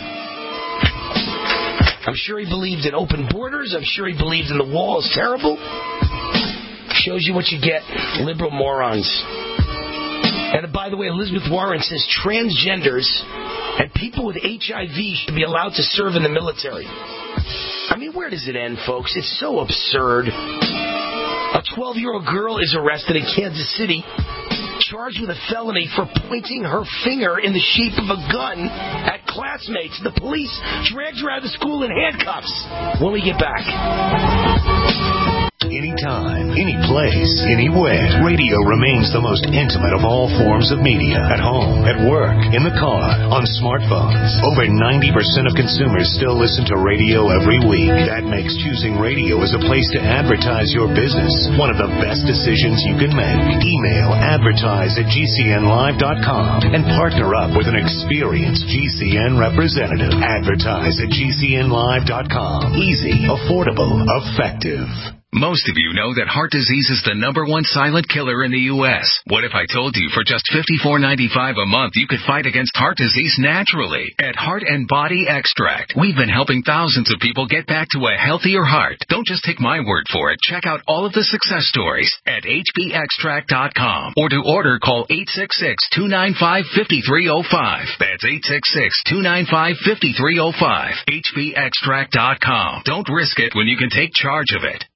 I'm sure he believed in open borders. I'm sure he believed in the wall is terrible. Shows you what you get, liberal morons. And by the way, Elizabeth Warren says transgenders and people with H I V should be allowed to serve in the military. I mean, where does it end, folks? It's so absurd. A twelve-year-old girl is arrested in Kansas City, charged with a felony for pointing her finger in the shape of a gun at classmates. The police dragged her out of the school in handcuffs. When we get back. Anytime, any place, anywhere, radio remains the most intimate of all forms of media. At home, at work, in the car, on smartphones. Over ninety percent of consumers still listen to radio every week. That makes choosing radio as a place to advertise your business one of the best decisions you can make. Email advertise at G C N live dot com and partner up with an experienced G C N representative. Advertise at G C N live dot com. Easy, affordable, effective. Most of you know that heart disease is the number one silent killer in the U S What if I told you for just fifty-four ninety-five a month you could fight against heart disease naturally? At Heart and Body Extract, we've been helping thousands of people get back to a healthier heart. Don't just take my word for it. Check out all of the success stories at H B extract dot com. Or to order, call eight six six, two nine five, five three zero five. That's eight six six, two nine five, five three zero five. H B extract dot com. Don't risk it when you can take charge of it.